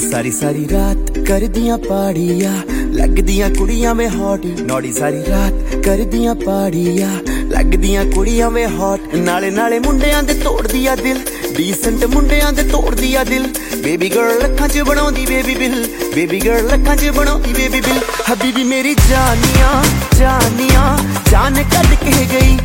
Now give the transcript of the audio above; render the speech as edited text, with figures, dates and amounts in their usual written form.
सारी सारी रात कर दियां पाड़िया लगदियां कुड़ियां में हॉट नौड़ी सारी रात कर दियां पाड़िया लगदियां कुड़ियां में हॉट नाले नाले मुंडियां दे तोड़ दिया दिल डीसेंट मुंडियां दे तोड़ दिया दिल बेबी गर्ल अखां च बनाउंदी बेबी गर्ल अखां च बनाउंदी बेबी बिल हबीबी मेरी जानिया जानिया जान कद के गई